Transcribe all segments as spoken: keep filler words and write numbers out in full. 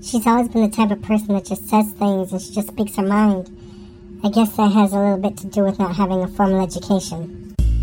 she's always been the type of person that just says things and she just speaks her mind. I guess that has a little bit to do with not having a formal education.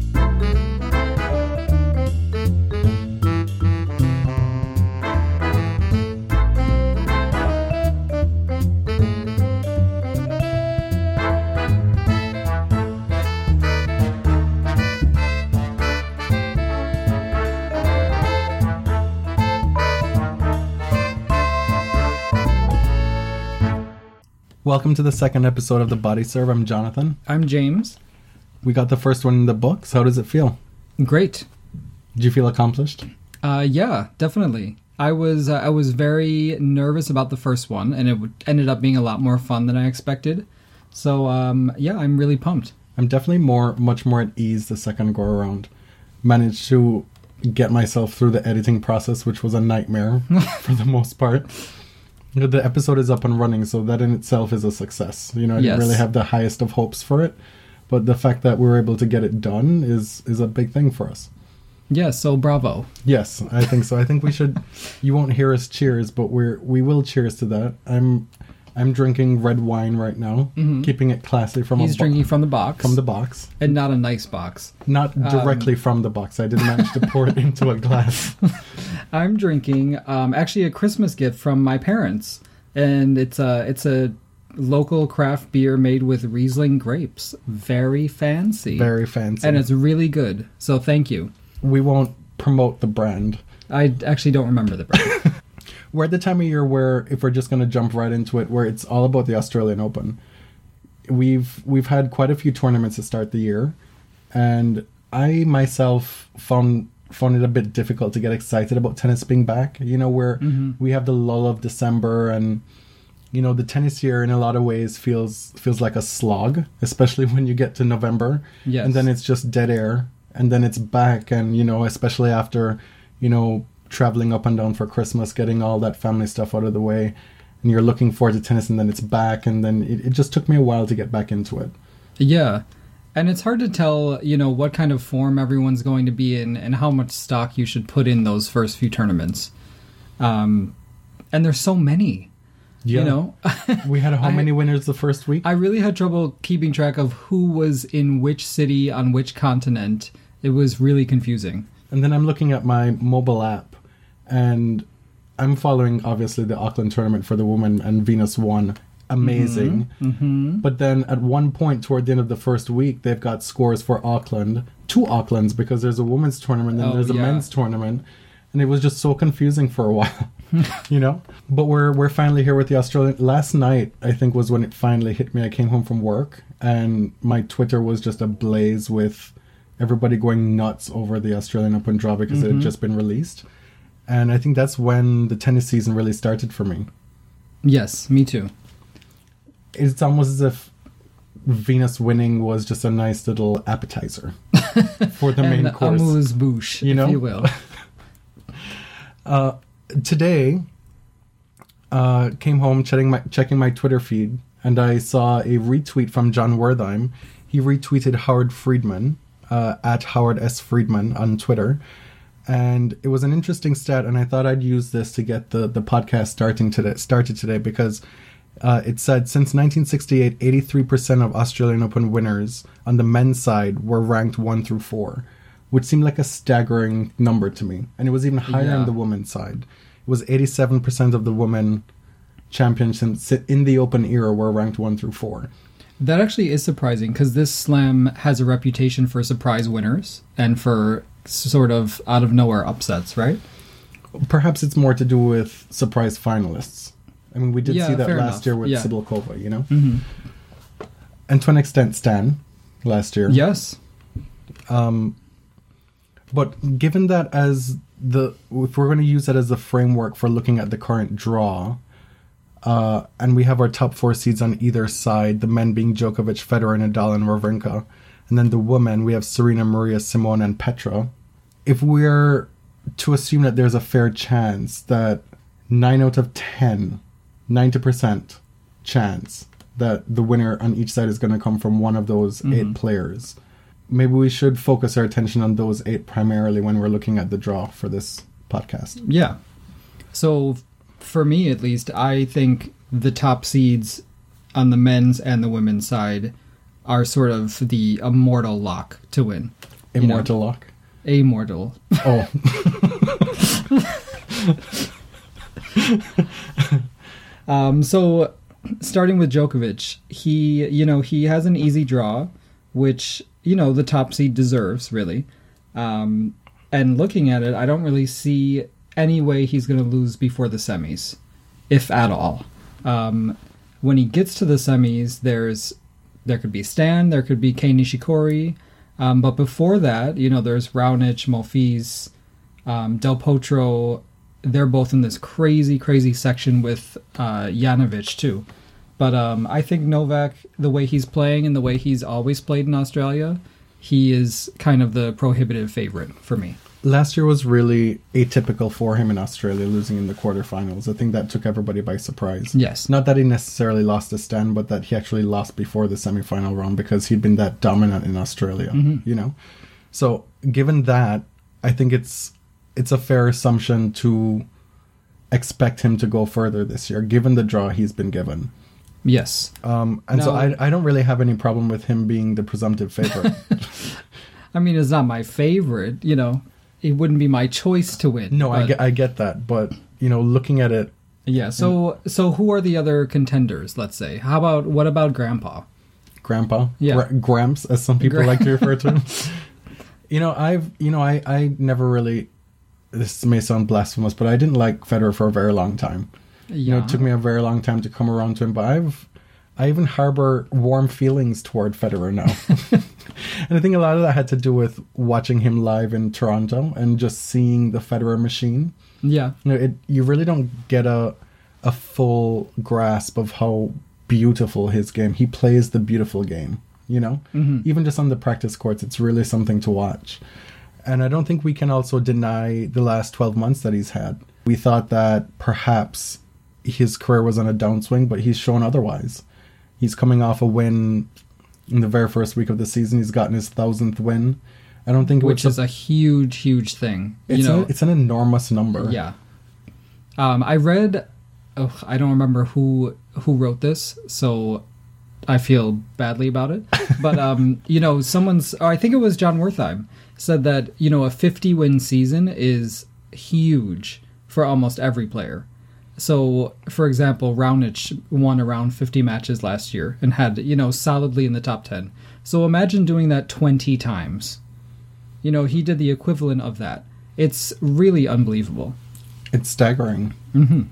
Welcome to the second episode of The Body Serve. I'm Jonathan. I'm James. We got the first one in the books. How does it feel? Great. Did you feel accomplished? Uh, yeah, definitely. I was uh, I was very nervous about the first one, and it w- ended up being a lot more fun than I expected. So, um, yeah, I'm really pumped. I'm definitely more, much more at ease the second go around. Managed to get myself through the editing process, which was a nightmare for the most part. You know, the episode is up and running, so that in itself is a success. You know, I Yes. didn't really have the highest of hopes for it, but the fact that we were able to get it done is is a big thing for us. Yeah, so bravo. Yes, I think so. I think we should. You won't hear us cheers, but we're we will cheers to that. I'm I'm drinking red wine right now, Mm-hmm. keeping it classy from He's a bo- drinking from the box. from the box, And not a nice box. not directly from the box. I didn't manage to pour it into a glass. I'm drinking um, actually a Christmas gift from my parents. And it's a, it's a local craft beer made with Riesling grapes. Very fancy. Very fancy, And it's really good. So thank you. we won't promote the brand. I actually don't remember the brand. We're at the time of year where, if we're just going to jump right into it, where it's all about the Australian Open. We've we've had quite a few tournaments to start the year, and I myself found found it a bit difficult to get excited about tennis being back. You know, where Mm-hmm. we have the lull of December, and you know the tennis year in a lot of ways feels feels like a slog, especially when you get to November, Yes. and then it's just dead air, and then it's back, and you know, especially after you know traveling up and down for Christmas, getting all that family stuff out of the way, and you're looking forward to tennis, and then it's back, and then it, it just took me a while to get back into it. Yeah. And it's hard to tell, you know, what kind of form everyone's going to be in and how much stock you should put in those first few tournaments. Um, and there's so many, Yeah. you know. We had how I- many winners the first week? I really had trouble keeping track of who was in which city on which continent. It was really confusing. And then I'm looking at my mobile app, and I'm following, obviously, the Auckland tournament for the women, and Venus won. Amazing. Mm-hmm. But then at one point toward the end of the first week, they've got scores for Auckland, two Aucklands, because there's a women's tournament and Oh, there's a yeah. men's tournament. And it was just so confusing for a while, you know? But we're we're finally here with the Australian. Last night, I think, was when it finally hit me. I came home from work, and my Twitter was just ablaze with everybody going nuts over the Australian Open draw because it Mm-hmm. had just been released. And I think that's when the tennis season really started for me. Yes, me too. It's almost as if Venus winning was just a nice little appetizer for the main and course. amuse bouche, You know? if you will. Uh, today, uh, came home checking my, checking my Twitter feed, and I saw a retweet from John Wertheim. He retweeted Howard Friedman, uh, at Howard S. Friedman on Twitter. And it was an interesting stat, and I thought I'd use this to get the, the podcast starting today, started today, because uh, it said since nineteen sixty-eight, eighty-three percent of Australian Open winners on the men's side were ranked one through four, which seemed like a staggering number to me. And it was even higher Yeah. on the women's side. It was eighty-seven percent of the women champions in the Open era were ranked one through four. That actually is surprising because this slam has a reputation for surprise winners and for sort of out of nowhere upsets, right? Perhaps it's more to do with surprise finalists. I mean, we did Yeah, see that fair last enough. year with Yeah. Sibylkova, you know? Mm-hmm. And to an extent, Stan, last year. Yes. Um, but given that as the, if we're going to use that as the framework for looking at the current draw, uh, and we have our top four seeds on either side, the men being Djokovic, Federer, Nadal, and Wawrinka, and then the women, we have Serena, Maria, Simone, and Petra. If we're to assume that there's a fair chance that nine out of ten, ninety percent chance that the winner on each side is going to come from one of those Mm-hmm. eight players, maybe we should focus our attention on those eight primarily when we're looking at the draw for this podcast. Yeah. So for me at least, I think the top seeds on the men's and the women's side are sort of the immortal lock to win. Immortal you know? lock? Amortal. Oh. um, so, starting with Djokovic, he, you know, he has an easy draw, which, you know, the top seed deserves, really. Um, and looking at it, I don't really see any way he's going to lose before the semis, if at all. Um, when he gets to the semis, there's there could be Stan, there could be Kei Nishikori, um, but before that, you know, there's Raonic, Monfils, um, Del Potro. They're both in this crazy, crazy section with uh, Janovic too. But um, I think Novak, the way he's playing and the way he's always played in Australia, he is kind of the prohibitive favorite for me. Last year was really atypical for him in Australia, losing in the quarterfinals. I think that took everybody by surprise. Yes. Not that he necessarily lost to Stan, but that he actually lost before the semifinal round because he'd been that dominant in Australia, mm-hmm. you know? So, given that, I think it's it's a fair assumption to expect him to go further this year, given the draw he's been given. Yes. Um, and now, so I, I don't really have any problem with him being the presumptive favorite. I mean, it's not my favorite, you know. It wouldn't be my choice to win. No, but, I get, I get that, but you know, looking at it, yeah. So, so who are the other contenders? Let's say, how about what about Grandpa? Grandpa, yeah, Gra- Gramps, as some people Gra- like to refer to him. You know, I've, you know, I, I never really. This may sound blasphemous, but I didn't like Federer for a very long time. Yeah. You know, it took me a very long time to come around to him, but I've, I even harbor warm feelings toward Federer now. And I think a lot of that had to do with watching him live in Toronto and just seeing the Federer machine. Yeah. You know, it, you really don't get a a full grasp of how beautiful his game. He plays the beautiful game, you know? Mm-hmm. Even just on the practice courts, it's really something to watch. And I don't think we can also deny the last twelve months that he's had. We thought that perhaps his career was on a downswing, but he's shown otherwise. He's coming off a win in the very first week of the season. He's gotten his thousandth win. I don't think it which was is a, a huge, huge thing. It's you know, a, it's an enormous number. Yeah. Um, I read. Oh, I don't remember who who wrote this, so I feel badly about it. But um, you know, someone's. Oh, I think it was John Wertheim said that you know a fifty win season is huge for almost every player. So, for example, Raonic won around fifty matches last year and had, you know, solidly in the top ten. So imagine doing that twenty times. You know, he did the equivalent of that. It's really unbelievable. It's staggering. Mm-hmm.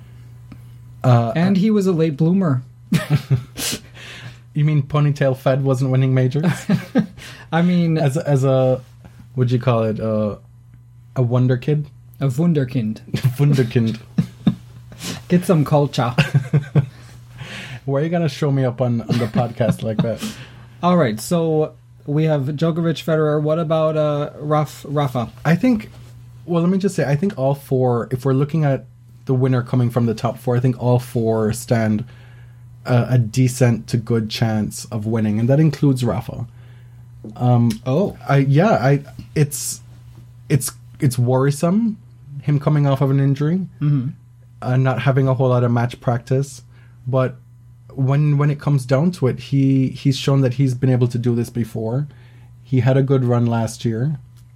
Uh, and he was a late bloomer. You mean Ponytail Fed wasn't winning majors? I mean... As a, as a, what'd you call it, uh, a wonder kid? A wunderkind. Wunderkind. Get some culture. Why are you going to show me up on, on the podcast like that? All right, so we have Djokovic, Federer. What about uh, Raf, Rafa? I think, well, let me just say, I think all four, if we're looking at the winner coming from the top four, I think all four stand a, a decent to good chance of winning, and that includes Rafa. Um, oh. I yeah, I it's it's it's worrisome, him coming off of an injury. Mm-hmm. Uh, not having a whole lot of match practice, but when when it comes down to it, he he's shown that he's been able to do this before. He had a good run last year.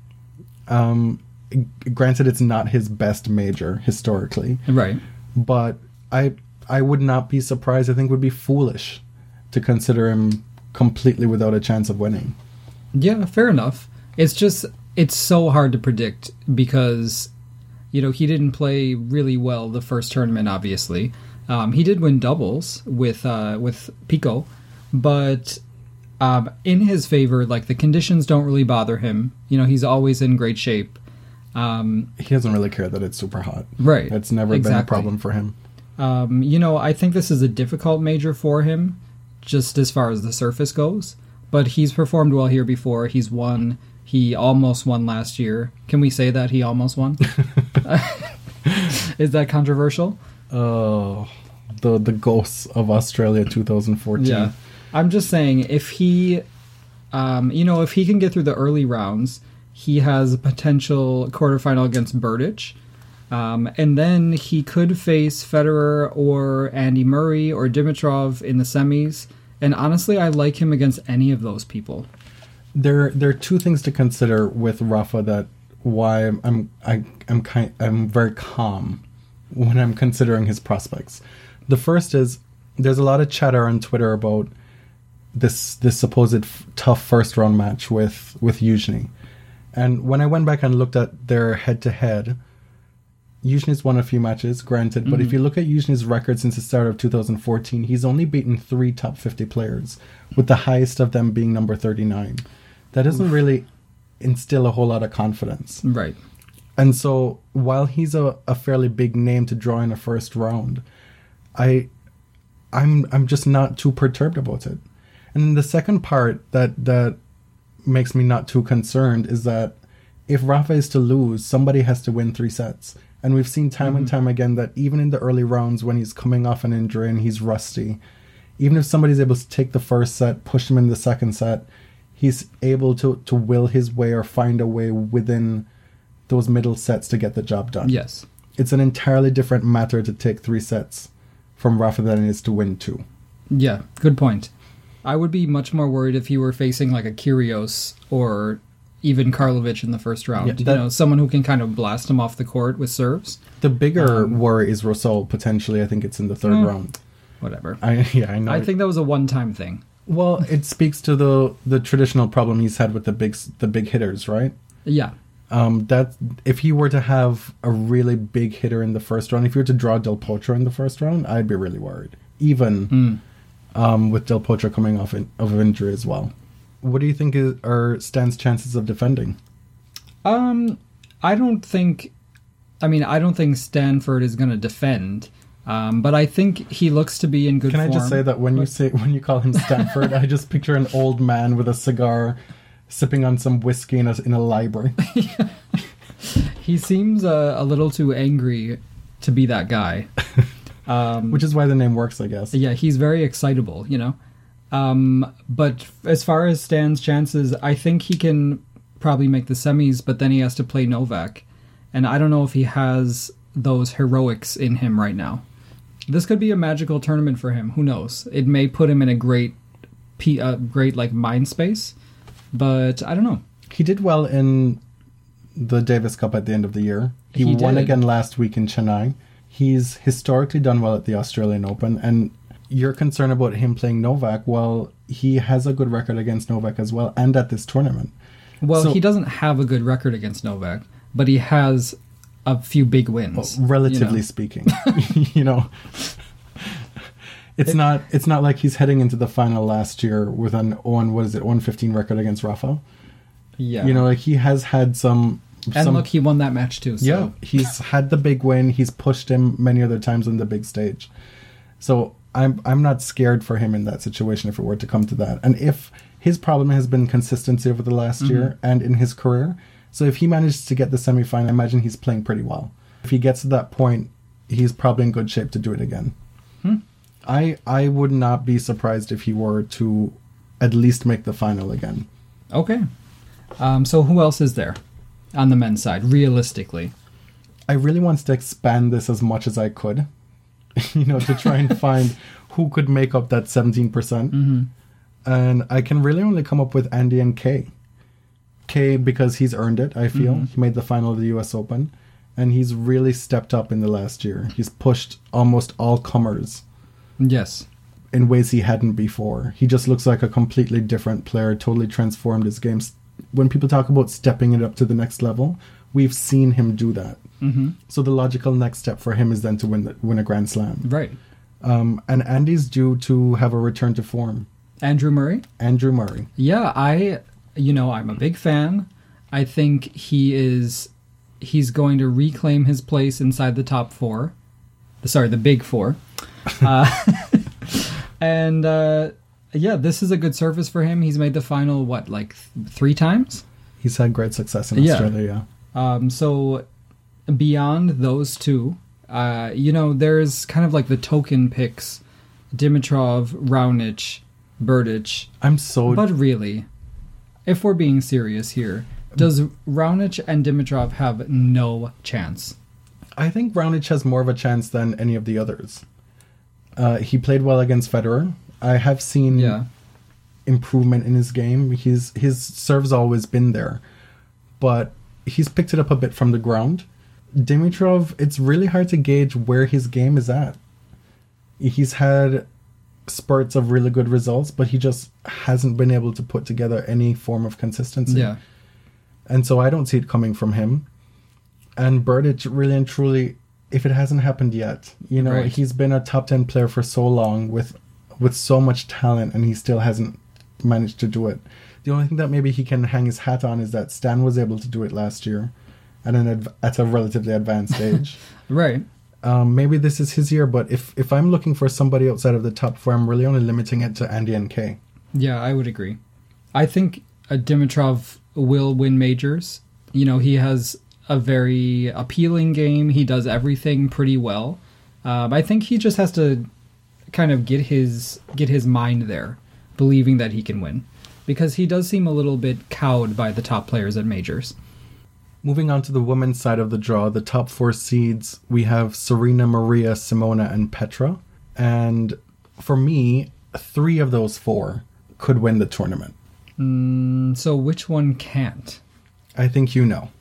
Um, granted, it's not his best major historically, right? But I I would not be surprised. I think it would be foolish to consider him completely without a chance of winning. Yeah, fair enough. It's just it's so hard to predict because. You know, he didn't play really well the first tournament, obviously. Um, he did win doubles with uh, with Pico, but um, in his favor, like, the conditions don't really bother him. You know, he's always in great shape. Um, he doesn't really care that it's super hot. Right. It's never exactly. been a problem for him. Um, you know, I think this is a difficult major for him, just as far as the surface goes. But he's performed well here before. He's won... He almost won last year. Can we say that he almost won? Is that controversial? Oh, the the ghosts of Australia twenty fourteen. Yeah, I'm just saying if he, um, you know, if he can get through the early rounds, he has a potential quarterfinal against Berdych. Um, and then he could face Federer or Andy Murray or Dimitrov in the semis. And honestly, I like him against any of those people. There, there are two things to consider with Rafa that why I'm, I'm, I, I'm kind, I'm very calm when I'm considering his prospects. The first is there's a lot of chatter on Twitter about this, this supposed f- tough first round match with with Yuzhny, and when I went back and looked at their head to head, Yuzhny's won a few matches, granted, but mm-hmm. if you look at Yuzhny's record since the start of two thousand fourteen, he's only beaten three top fifty players, with the highest of them being number thirty-nine. That doesn't Oof. really instill a whole lot of confidence. Right. And so, while he's a, a fairly big name to draw in a first round, I, I'm I'm just not too perturbed about it. And then the second part that, that makes me not too concerned is that if Rafa is to lose, somebody has to win three sets. And we've seen time mm-hmm. and time again that even in the early rounds when he's coming off an injury and he's rusty, even if somebody's able to take the first set, push him in the second set, he's able to, to will his way or find a way within those middle sets to get the job done. Yes. It's an entirely different matter to take three sets from Rafa than it is to win two. Yeah, good point. I would be much more worried if he were facing like a Kyrgios or even Karlovic in the first round. Yeah, that, you know, someone who can kind of blast him off the court with serves. The bigger um, worry is Rosol, potentially. I think it's in the third mm, round. Whatever. I, yeah, I know. I think that was a one-time thing. Well, it speaks to the the traditional problem he's had with the big the big hitters, right? Yeah. Um, that if he were to have a really big hitter in the first round, if you were to draw Del Potro in the first round, I'd be really worried. Even mm. um, with Del Potro coming off in, of injury as well. What do you think is, are Stan's chances of defending? Um, I don't think. I mean, I don't think Stanford is going to defend. Um, but I think he looks to be in good Can form. Can I just say that when you say when you call him Stanford, I just picture an old man with a cigar, sipping on some whiskey in a, in a library. He seems uh, a little too angry to be that guy. Um, Which is why the name works, I guess. Yeah, he's very excitable, you know. Um, but as far as Stan's chances, I think he can probably make the semis, but then he has to play Novak. And I don't know if he has those heroics in him right now. This could be a magical tournament for him. Who knows? It may put him in a great, uh, great like mind space, but I don't know. He did well in the Davis Cup at the end of the year. He, he won did. again last week in Chennai. He's historically done well at the Australian Open, and you're concerned about him playing Novak. Well, he has a good record against Novak as well, and at this tournament. Well, so, he doesn't have a good record against Novak, but he has a few big wins. Well, relatively you know. speaking, you know, it's it, not it's not like he's heading into the final last year with an on what is it one fifteen record against Rafa. Yeah, you know, like he has had some. And some, look, he won that match too. So. Yeah, he's had the big win. He's pushed him many other times on the big stage. So I'm I'm not scared for him in that situation if it were to come to that. And if his problem has been consistency over the last mm-hmm. year and in his career. So if he manages to get the semifinal, I imagine he's playing pretty well. If he gets to that point, he's probably in good shape to do it again. Hmm. I I would not be surprised if he were to at least make the final again. Okay. Um, so who else is there on the men's side, realistically? I really wanted to expand this as much as I could, you know, to try and find who could make up that seventeen percent. Mm-hmm. And I can really only come up with Andy and Kay. Kay, because he's earned it, I feel. Mm-hmm. He made the final of the U S Open, and he's really stepped up in the last year. He's pushed almost all comers. Yes. In ways he hadn't before. He just looks like a completely different player, totally transformed his game. When people talk about stepping it up to the next level, we've seen him do that. Mm-hmm. So the logical next step for him is then to win the, win a Grand Slam. Right. Um, and Andy's due to have a return to form. Andrew Murray? Andrew Murray. Yeah, I... You know, I'm a big fan. I think he is, he's going to reclaim his place inside the top four. Sorry, the big four. uh, and, uh, yeah, this is a good surface for him. He's made the final, what, like th- three times? He's had great success in yeah. Australia, yeah. Um, so, beyond those two, uh, you know, there's kind of like the token picks. Dimitrov, Raonic, Berdych. I'm so... But really... If we're being serious here, does Raonic and Dimitrov have no chance? I think Raonic has more of a chance than any of the others. Uh, he played well against Federer. I have seen Yeah. improvement in his game. His his serve's always been there, but he's picked it up a bit from the ground. Dimitrov, it's really hard to gauge where his game is at. He's had spurts of really good results, but he just hasn't been able to put together any form of consistency. Yeah. And so I don't see it coming from him. And Berdych, really and truly, if it hasn't happened yet, you know, Right. he's been a top ten player for so long with with so much talent, and he still hasn't managed to do it. The only thing that maybe he can hang his hat on is that Stan was able to do it last year at an adv- at a relatively advanced age. Right. Um, maybe this is his year, but if, if I'm looking for somebody outside of the top four, I'm really only limiting it to Andy and Kay. Yeah, I would agree. I think uh, Dimitrov will win majors. You know, he has a very appealing game. He does everything pretty well. Um, I think he just has to kind of get his get his mind there, believing that he can win, because he does seem a little bit cowed by the top players at majors. Moving on to the women's side of the draw, the top four seeds, we have Serena, Maria, Simona, and Petra. And for me, three of those four could win the tournament. Mm, so which one can't? I think you know.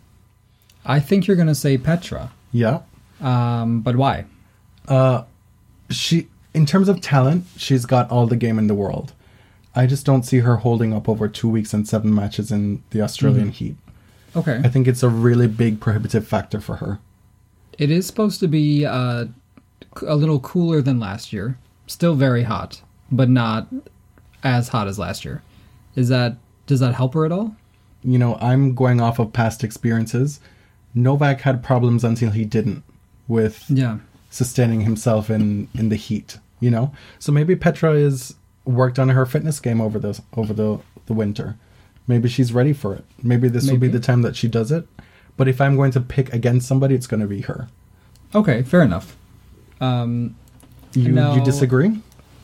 I think you're going to say Petra. Yeah. Um, but why? Uh, she, in terms of talent, she's got all the game in the world. I just don't see her holding up over two weeks and seven matches in the Australian Mm-hmm. heat. Okay. I think it's a really big prohibitive factor for her. It is supposed to be uh, a little cooler than last year. Still very hot, but not as hot as last year. Is that does that help her at all? You know, I'm going off of past experiences. Novak had problems until he didn't with Yeah. sustaining himself in, in the heat, you know? So maybe Petra is worked on her fitness game over the, over the, the winter. Maybe she's ready for it. Maybe this will be Maybe. the time that she does it. But if I'm going to pick against somebody, it's going to be her. Okay, fair enough. Um, You No. you disagree?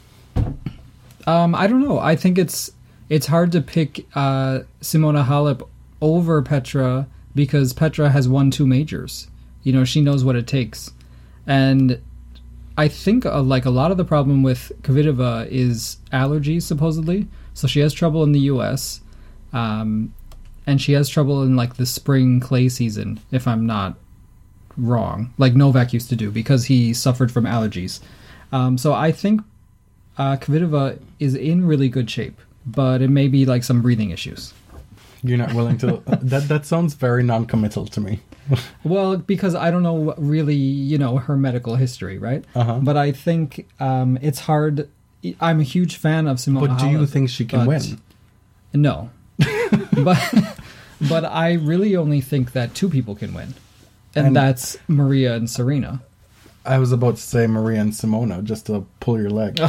um, I don't know. I think it's it's hard to pick uh, Simona Halep over Petra because Petra has won two majors. You know, she knows what it takes. And I think uh, like a lot of the problem with Kvitova is allergies, supposedly. So she has trouble in the U S, um, and she has trouble in like the spring clay season, if I'm not wrong, like Novak used to do because he suffered from allergies. Um, so I think uh, Kvitova is in really good shape, but it may be like some breathing issues. You're not willing to... that that sounds very non-committal to me. Well, because I don't know what really, you know, her medical history, right? Uh-huh. But I think um, it's hard. I'm a huge fan of Simona But do you Halep, think she can but- win? No. but but I really only think that two people can win. And, And- that's Maria and Serena. I was about to say Maria and Simona just to pull your leg.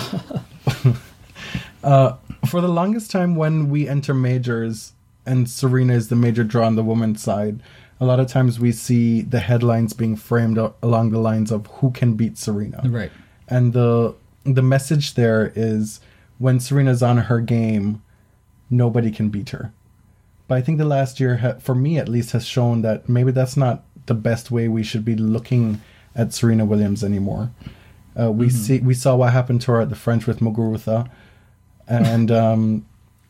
uh, for the longest time when we enter majors and Serena is the major draw on the women's side, a lot of times we see the headlines being framed a- along the lines of who can beat Serena. Right. And the the message there is when Serena's on her game, nobody can beat her. But I think the last year, ha- for me at least, has shown that maybe that's not the best way we should be looking at Serena Williams anymore. Uh, we see we saw what happened to her at the French with Muguruza, and um,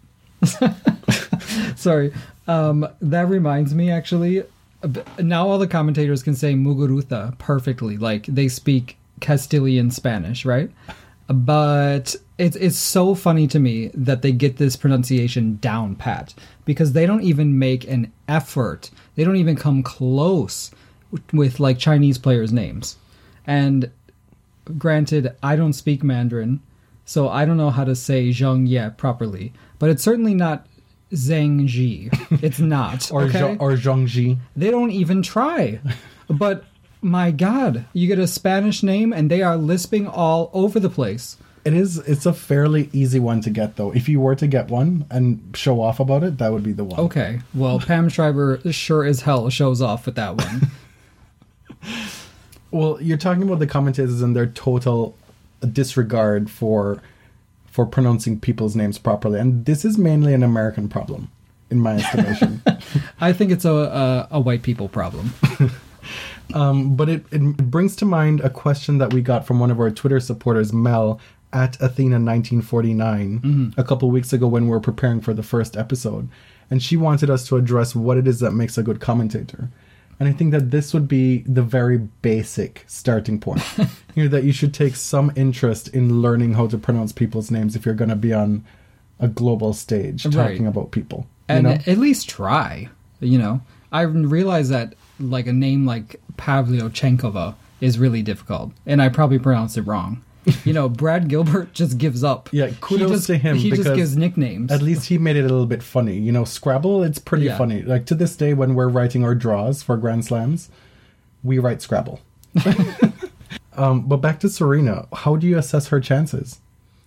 Sorry. Um, that reminds me, actually, uh, b- now all the commentators can say Muguruza perfectly. Like, they speak Castilian Spanish, right? But it's it's so funny to me that they get this pronunciation down pat because they don't even make an effort. They don't even come close with, with like Chinese players' names. And granted, I don't speak Mandarin, so I don't know how to say Zheng Ye properly. But it's certainly not Zhang Ji. It's not. or okay? Zhang, or Zhang Ji. They don't even try. But my God, you get a Spanish name and they are lisping all over the place. It is. It's a fairly easy one to get, though. If you were to get one and show off about it, that would be the one. Okay, well, Pam Schreiber sure as hell shows off with that one. Well, you're talking about the commentators and their total disregard for for pronouncing people's names properly, and this is mainly an American problem, in my estimation. I think it's a, a, a white people problem. Um, but it, it brings to mind a question that we got from one of our Twitter supporters, Mel, at Athena nineteen forty-nine, Mm-hmm. a couple weeks ago when we were preparing for the first episode. And she wanted us to address what it is that makes a good commentator. And I think that this would be the very basic starting point. You know, that you should take some interest in learning how to pronounce people's names if you're going to be on a global stage Right. talking about people. You And know? at least try, you know. I realize that, like, a name like Pavliochenkova is really difficult, and I probably pronounced it wrong. You know, Brad Gilbert just gives up. Yeah, kudos he just, to him, He just because gives nicknames. At least he made it a little bit funny. You know, Scrabble, it's pretty Yeah. funny. Like, to this day, when we're writing our draws for Grand Slams, we write Scrabble. um, but back to Serena. How do you assess her chances?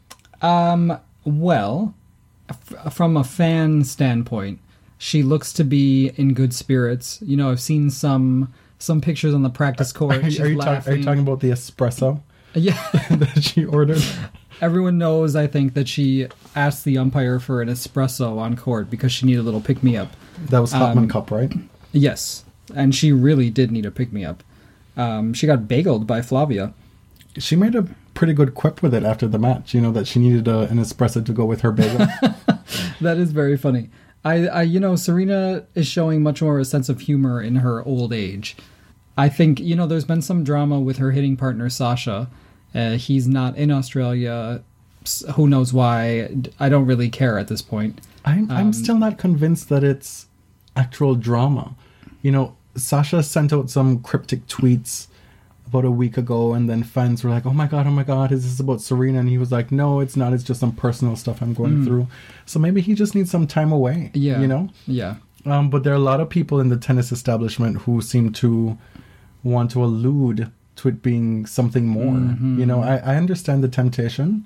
Um, well, f- from a fan standpoint, she looks to be in good spirits. You know, I've seen some some pictures on the practice court. Are, She's are you, ta- laughing. are you talking about the espresso Yeah. that she ordered? Everyone knows, I think, that she asked the umpire for an espresso on court because she needed a little pick-me-up. That was Hotman Um, Cup, right? Yes, and she really did need a pick-me-up. Um, she got bageled by Flavia. She made a pretty good quip with it after the match. You know, that she needed a, an espresso to go with her bagel. That is very funny. I, I, you know, Serena is showing much more a sense of humor in her old age. I think, you know, there's been some drama with her hitting partner, Sasha. Uh, he's not in Australia. S- Who knows why? I don't really care at this point. I'm, I'm Um, still not convinced that it's actual drama. You know, Sasha sent out some cryptic tweets about a week ago, and then fans were like, oh my god, oh my god, is this about Serena? And he was like, no, it's not. It's just some personal stuff I'm going through. So maybe he just needs some time away. Yeah. You know? Yeah. Um, but there are a lot of people in the tennis establishment who seem to want to allude to it being something more. Mm-hmm. You know, I, I understand the temptation,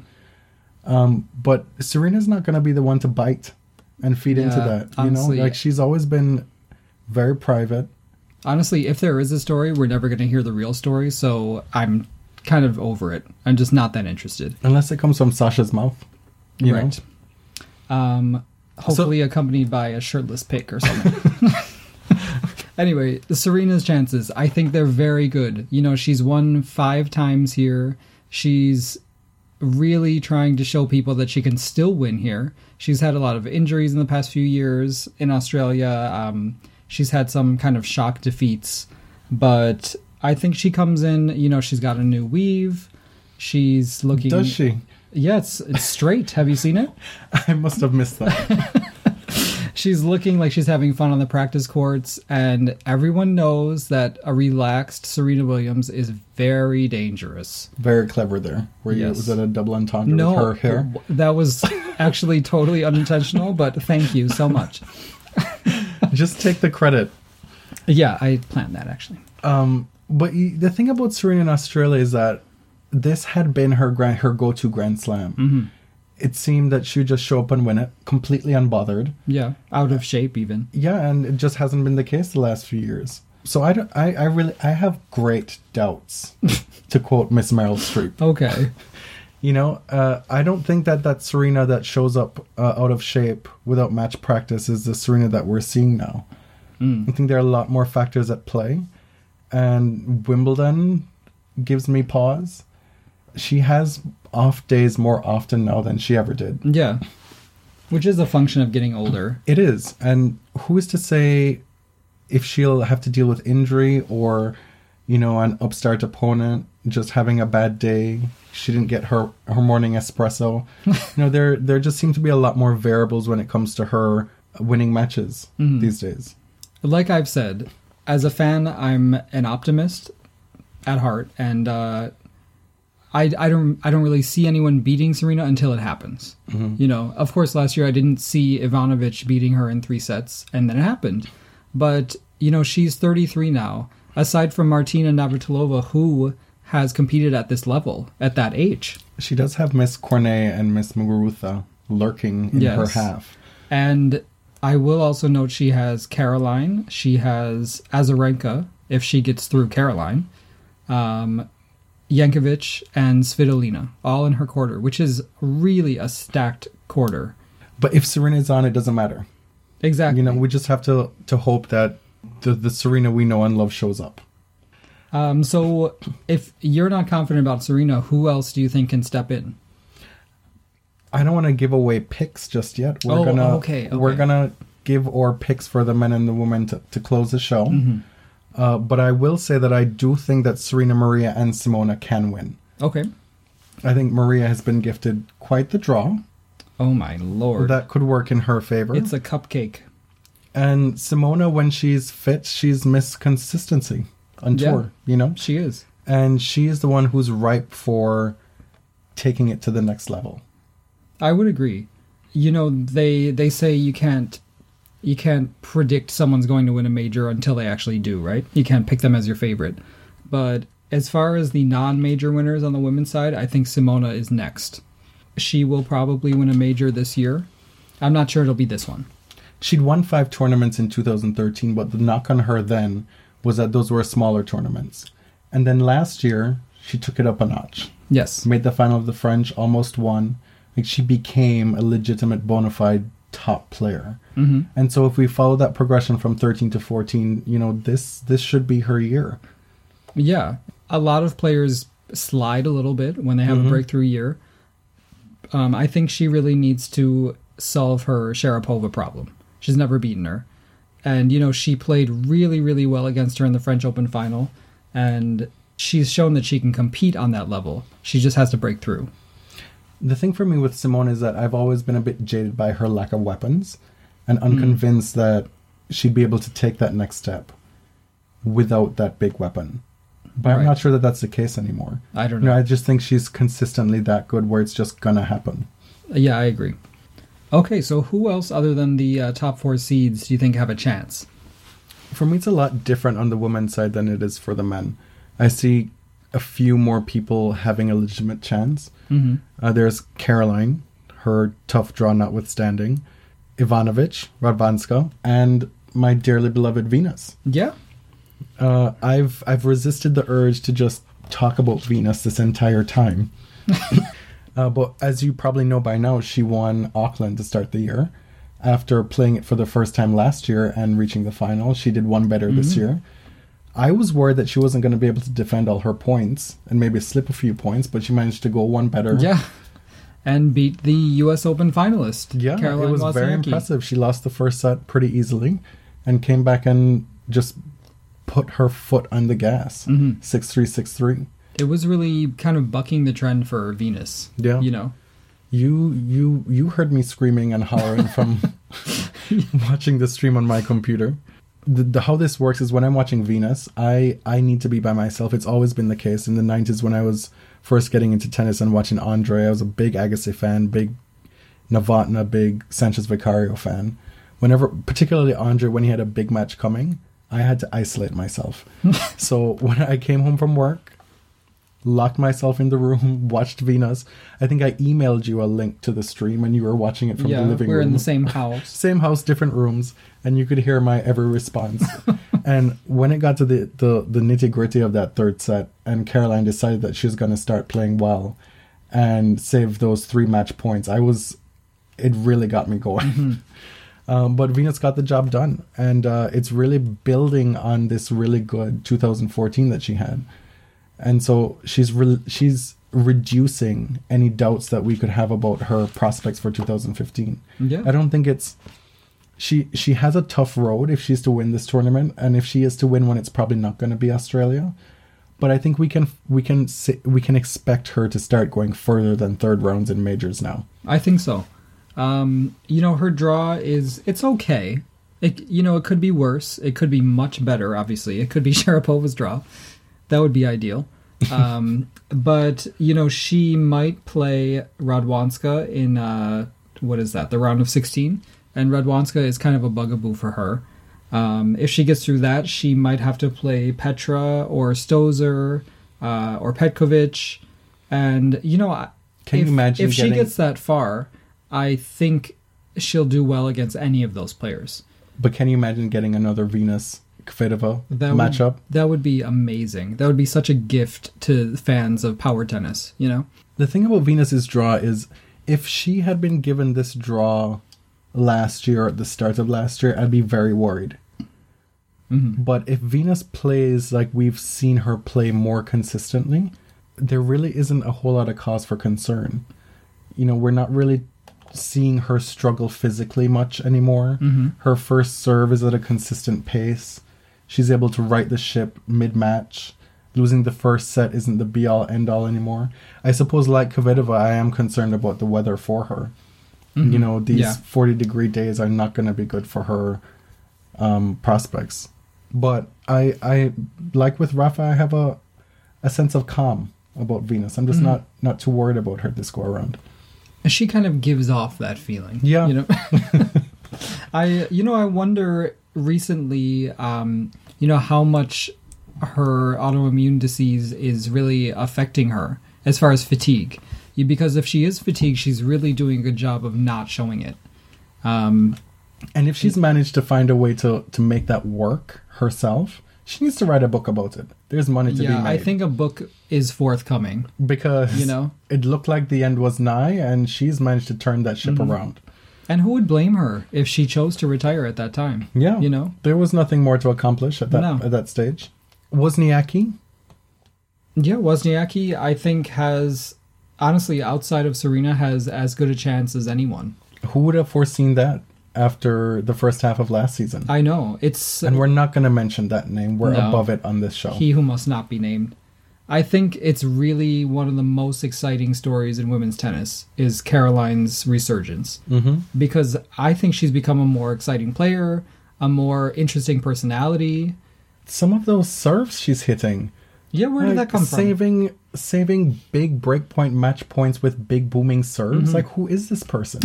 um, but Serena's not going to be the one to bite and feed into Yeah, that. You honestly- know, like she's always been very private. Honestly, if there is a story, we're never going to hear the real story, so I'm kind of over it. I'm just not that interested. Unless it comes from Sasha's mouth. You Right. know? Um, hopefully accompanied by a shirtless pic or something. Anyway, Serena's chances, I think they're very good. You know, she's won five times here. She's really trying to show people that she can still win here. She's had a lot of injuries in the past few years in Australia. Um, she's had some kind of shock defeats. But I think she comes in, you know, she's got a new weave. She's looking... Does she? Yeah, it's, it's straight. Have you seen it? I must have missed that. She's looking like she's having fun on the practice courts, and everyone knows that a relaxed Serena Williams is very dangerous. Very clever there. Were you, Yes. was that a double entendre No, with her hair? that was actually totally unintentional, but thank you so much. Just take the credit. Yeah, I planned that actually. Um, but y- the thing about Serena in Australia is that this had been her grand, her go-to Grand Slam. Mm-hmm. It seemed that she would just show up and win it, completely unbothered. Yeah, out of shape even. Yeah, and it just hasn't been the case the last few years. So I, don't, I, I really, I have great doubts, to quote Miss Meryl Streep. Okay. You know, uh, I don't think that that Serena that shows up uh, out of shape without match practice is the Serena that we're seeing now. Mm. I think there are a lot more factors at play, and Wimbledon gives me pause. She has off days more often now than she ever did. Yeah. Which is a function of getting older. It is. And who is to say if she'll have to deal with injury or, you know, an upstart opponent just having a bad day. She didn't get her, her morning espresso. you know, there there just seem to be a lot more variables when it comes to her winning matches Mhm. these days. Like I've said, as a fan, I'm an optimist at heart, and uh, I, I don't I don't really see anyone beating Serena until it happens. Mhm. You know, of course, last year I didn't see Ivanovic beating her in three sets, and then it happened. But you know, she's thirty-three now. Aside from Martina Navratilova, who has competed at this level at that age, She does have Miss Cornet and Miss Muguruza lurking in Yes. her half. and I will also note she has Caroline, she has Azarenka if she gets through Caroline. Um, Yankovic and Svitolina, all in her quarter, which is really a stacked quarter. But if Serena's on, it doesn't matter. Exactly. You know, we just have to to hope that the, the Serena we know and love shows up. Um, so, if you're not confident about Serena, who else do you think can step in? I don't want to give away picks just yet. We're Oh, gonna okay, okay. we're gonna give our picks for the men and the women to, to close the show. Mm-hmm. Uh, but I will say that I do think that Serena, Maria, and Simona can win. Okay. I think Maria has been gifted quite the draw. Oh my lord. That could work in her favor. It's a cupcake. And Simona, when she's fit, she's Miss Consistency on Yeah. tour, you know? She is. And she is the one who's ripe for taking it to the next level. I would agree. You know, they they say you can't you can't predict someone's going to win a major until they actually do, right? You can't pick them as your favorite. But as far as the non-major winners on the women's side, I think Simona is next. She will probably win a major this year. I'm not sure it'll be this one. She'd won five tournaments in two thousand thirteen, but the knock on her then was that those were smaller tournaments. And then last year, she took it up a notch. Yes. Made the final of the French, almost won. Like, she became a legitimate bona fide top player. Mm-hmm. And so if we follow that progression from thirteen to fourteen, you know, this this should be her year. Yeah. A lot of players slide a little bit when they have Mm-hmm. a breakthrough year. Um, I think she really needs to solve her Sharapova problem. She's never beaten her. And, you know, she played really, really well against her in the French Open final. And she's shown that she can compete on that level. She just has to break through. The thing for me with Simone is that I've always been a bit jaded by her lack of weapons and unconvinced mm. that she'd be able to take that next step without that big weapon. But right. I'm not sure that that's the case anymore. I don't know. You know. I just think she's consistently that good where it's just gonna happen. Yeah, I agree. Okay, so who else other than the uh, top four seeds do you think have a chance? For me, it's a lot different on the women's side than it is for the men. I see a few more people having a legitimate chance. Mm-hmm. Uh, there's Caroline, her tough draw notwithstanding, Ivanovic, Radwanska, and my dearly beloved Venus. Yeah. Uh, I've I've resisted the urge to just talk about Venus this entire time. uh, but as you probably know by now, she won Auckland to start the year. After playing it for the first time last year and reaching the final, she did one better mm-hmm. this year. I was worried that she wasn't going to be able to defend all her points and maybe slip a few points, but she managed to go one better. Yeah, and beat the U S Open finalist, Yeah, Caroline it was Wozniacki. Very impressive. She lost the first set pretty easily and came back and just put her foot on the gas. Mm-hmm. six three, six three. It was really kind of bucking the trend for Venus. Yeah. You know? You you you heard me screaming and hollering from watching the stream on my computer. The, the how this works is when I'm watching Venus, I, I need to be by myself. It's always been the case. In the nineties when I was first getting into tennis and watching Andre, I was a big Agassi fan, big Novotny, big Sanchez Vicario fan. Whenever, particularly Andre, when he had a big match coming, I had to isolate myself. So when I came home from work, locked myself in the room, watched Venus. I think I emailed you a link to the stream and you were watching it from yeah, the living we're room. in the same house. Same house, different rooms, and you could hear my every response. And when it got to the, the, the nitty-gritty of that third set, and Caroline decided that she was going to start playing well and save those three match points, I was... It really got me going. Mm-hmm. Um, but Venus got the job done, and uh, it's really building on this really good two thousand fourteen that she had. And so she's re- she's reducing any doubts that we could have about her prospects for two thousand fifteen. Yeah. I don't think it's... She she has a tough road if she's to win this tournament, and if she is to win one, it's probably not going to be Australia. But I think we can we can we can expect her to start going further than third rounds in majors now. I think so. Um, you know, her draw is, it's okay. It, you know, it could be worse. It could be much better, obviously. It could be Sharapova's draw. That would be ideal. Um, but, you know, she might play Radwanska in, uh, what is that, the round of sixteen? And Radwanska is kind of a bugaboo for her. Um, if she gets through that, she might have to play Petra or Stosur uh, or Petkovic. And, you know, Can if, you imagine if getting... she gets that far... I think she'll do well against any of those players. But can you imagine getting another Venus Kvitova that matchup? Would, that would be amazing. That would be such a gift to fans of power tennis, you know? The thing about Venus's draw is if she had been given this draw last year or at the start of last year, I'd be very worried. Mm-hmm. But if Venus plays like we've seen her play more consistently, there really isn't a whole lot of cause for concern. You know, we're not really seeing her struggle physically much anymore. Mm-hmm. Her first serve is at a consistent pace. She's able to right the ship mid-match. Losing the first set isn't the be-all, end-all anymore. I suppose, like Kvitova, I am concerned about the weather for her. Mm-hmm. You know, these Yeah. forty-degree days are not going to be good for her um, prospects. But I, I like with Rafa, I have a a sense of calm about Venus. I'm just Mm-hmm. not, not too worried about her this go around. She kind of gives off that feeling. Yeah. You know, I, you know, I wonder recently, um, you know, how much her autoimmune disease is really affecting her as far as fatigue. You- Because if she is fatigued, she's really doing a good job of not showing it. Um, And if she's managed to find a way to, to make that work herself, she needs to write a book about it. There's money to be yeah, made. I think a book is forthcoming. because you know? it looked like the end was nigh, and she's managed to turn that ship Mm-hmm. around. And who would blame her if she chose to retire at that time? Yeah, You know? there was nothing more to accomplish at that No. at that stage. Wozniacki, Yeah, Wozniacki, I think, has, honestly, outside of Serena, has as good a chance as anyone. who would have foreseen that after the first half of last season? I know. It's and we're not going to mention that name. We're No. above it on this show. he who must not be named. I think it's really one of the most exciting stories in women's tennis is Caroline's resurgence. hmm Because I think she's become a more exciting player, a more interesting personality. Some of those serves she's hitting. Yeah, where did like, that come from? saving, Saving big breakpoint match points with big booming serves. Mm-hmm. Like, who is this person?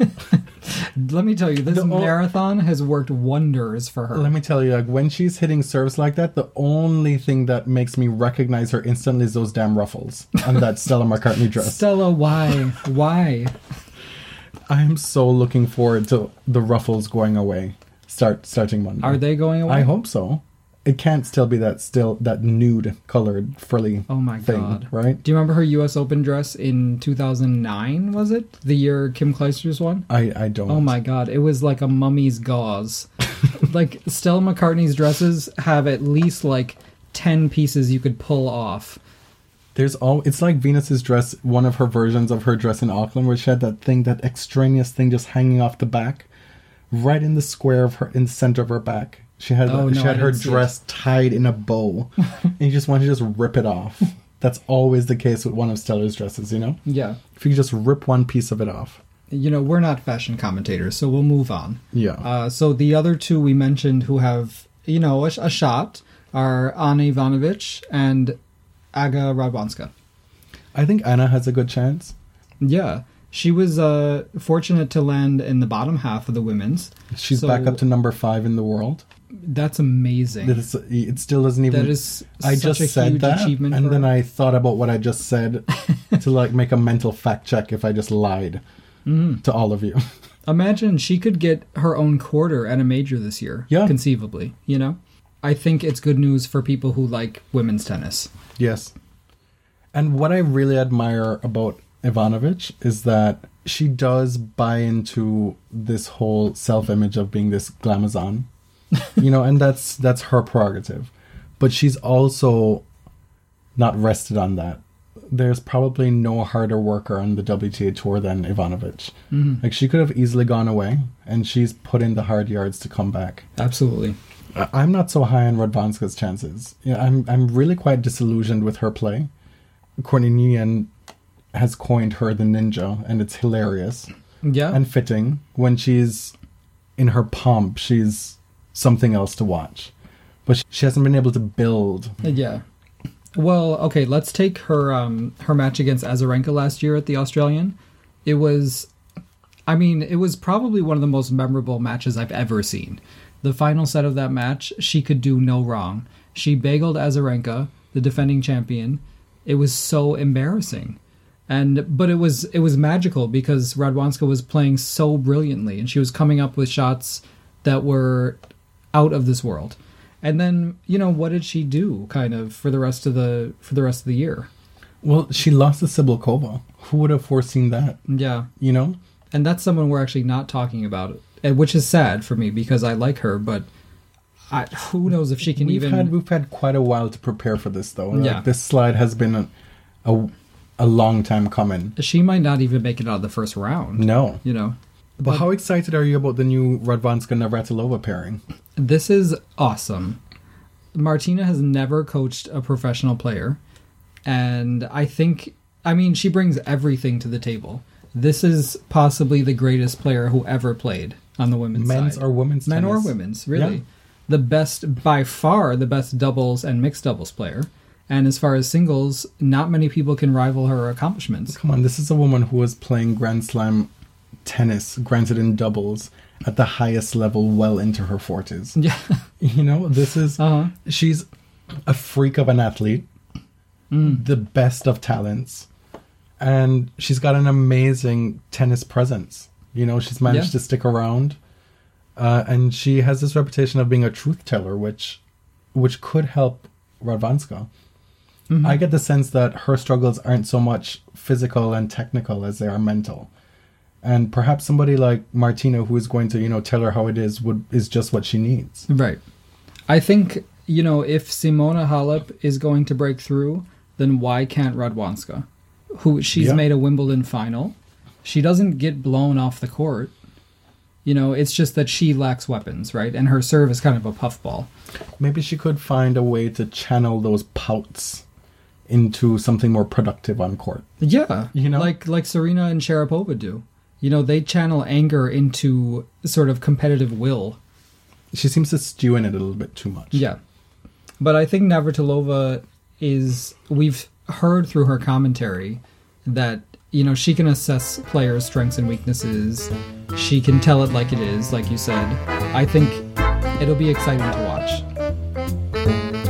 Let me tell you, this The o- marathon has worked wonders for her. Let me tell you, like, when she's hitting serves like that, the only thing that makes me recognize her instantly is those damn ruffles on that Stella McCartney dress. Stella, why? Why? I am so looking forward to the ruffles going away. Start starting Monday. Are they going away? I hope so. It can't still be that still that nude colored frilly Oh my thing, god. right? Do you remember her U S Open dress in two thousand nine, was it? The year Kim Clijsters won? I I don't. Oh my god, it was like a mummy's gauze. Like, Stella McCartney's dresses have at least like ten pieces you could pull off. There's all. It's like Venus's dress. One of her versions of her dress in Auckland, where she had that thing, that extraneous thing, just hanging off the back, right in the square of her, in the center of her back. She had Oh, she no, had I her didn't see dress tied in a bow, and you just want to just rip it off. That's always the case with one of Stella's dresses, you know. Yeah. If you could just rip one piece of it off. You know, we're not fashion commentators, so we'll move on. Yeah. Uh, so the other two we mentioned who have, you know, a, a shot are Anna Ivanovic and Aga Radwanska. I think Anna has a good chance. Yeah. She was uh, fortunate to land in the bottom half of the women's. She's So- back up to number five in the world. That's amazing. That is, it still doesn't even. That is I such just a said huge that, achievement and for then her. I thought about what I just said to like make a mental fact check if I just lied Mm-hmm. to all of you. Imagine she could get her own quarter at a major this year. Yeah. Conceivably, you know? I think it's good news for people who like women's tennis. Yes. And what I really admire about Ivanovic is that she does buy into this whole self-image of being this glamazon, you know, and that's that's her prerogative. But she's also not rested on that. There's probably no harder worker on the W T A tour than Ivanovic. Mm-hmm. Like, she could have easily gone away, and she's put in the hard yards to come back. Absolutely. I- I'm not so high on Radwanska's chances. Yeah, I'm I'm really quite disillusioned with her play. Korninian has coined her the ninja, and it's hilarious Yeah. and fitting. When she's in her pomp, she's something else to watch. But she- she hasn't been able to build. Yeah. Well, okay, let's take her um her match against Azarenka last year at the Australian. It was I mean, it was probably one of the most memorable matches I've ever seen. The final set of that match, she could do no wrong. She bageled Azarenka, the defending champion. It was so embarrassing. And but it was it was magical because Radwanska was playing so brilliantly and she was coming up with shots that were out of this world. And then, you know, what did she do kind of for the rest of the for the rest of the year? Well, she lost to Sibilkova. Who would have foreseen that? Yeah. You know? And that's someone we're actually not talking about, and which is sad for me because I like her, but I, who knows if she can we've even... Had, we've had quite a while to prepare for this, though. Like, Yeah. this slide has been a, a, a long time coming. She might not even make it out of the first round. No. You know? But how excited are you about the new Radwanska-Navratilova pairing? This is awesome. Martina has never coached a professional player. And I think, I mean, she brings everything to the table. This is possibly the greatest player who ever played on the women's Men's side. or women's Men tennis? or women's, really. Yeah. The best, by far, the best doubles and mixed doubles player. And as far as singles, not many people can rival her accomplishments. Come on, this is a woman who was playing Grand Slam tennis, granted in doubles, at the highest level well into her forties. Yeah. You know, this is... Uh-huh. She's a freak of an athlete. Mm. The best of talents. And she's got an amazing tennis presence. You know, she's managed Yeah. to stick around. Uh, and she has this reputation of being a truth teller, which which could help Radwanska. Mm-hmm. I get the sense that her struggles aren't so much physical and technical as they are mental. And perhaps somebody like Martina, who is going to, you know, tell her how it is, would is just what she needs. Right. I think, you know, if Simona Halep is going to break through, then why can't Radwanska? Who she's Yeah. made a Wimbledon final. She doesn't get blown off the court. You know, it's just that she lacks weapons, right? And her serve is kind of a puffball. Maybe she could find a way to channel those pouts into something more productive on court. Yeah, You know? like like Serena and Sharapova do. You know, they channel anger into sort of competitive will. She seems to stew in it a little bit too much. Yeah. But I think Navratilova is, we've heard through her commentary that, you know, she can assess players' strengths and weaknesses. She can tell it like it is, like you said. I think it'll be exciting to watch.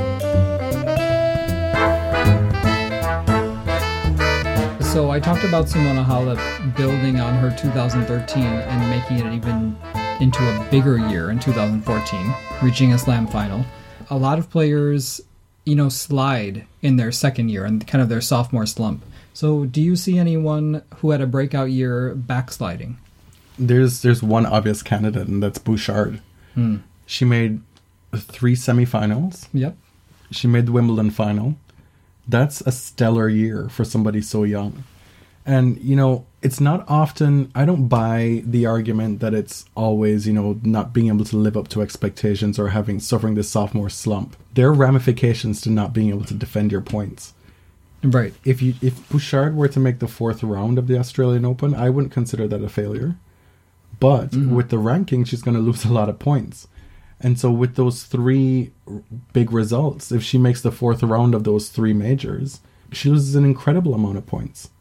So I talked about Simona Halep building on her two thousand thirteen and making it even into a bigger year in two thousand fourteen, reaching a slam final. A lot of players, you know, slide in their second year and kind of their sophomore slump. So do you see anyone who had a breakout year backsliding? There's there's one obvious candidate, and that's Bouchard. Hmm. She made three semifinals. Yep. She made the Wimbledon final. That's a stellar year for somebody so young. And, you know, it's not often, I don't buy the argument that it's always, you know, not being able to live up to expectations or having, suffering this sophomore slump. There are ramifications to not being able to defend your points. Right. If you, if Bouchard were to make the fourth round of the Australian Open, I wouldn't consider that a failure. But Mm-hmm. with the ranking, she's going to lose a lot of points. And so with those three big results, if she makes the fourth round of those three majors, she loses an incredible amount of points.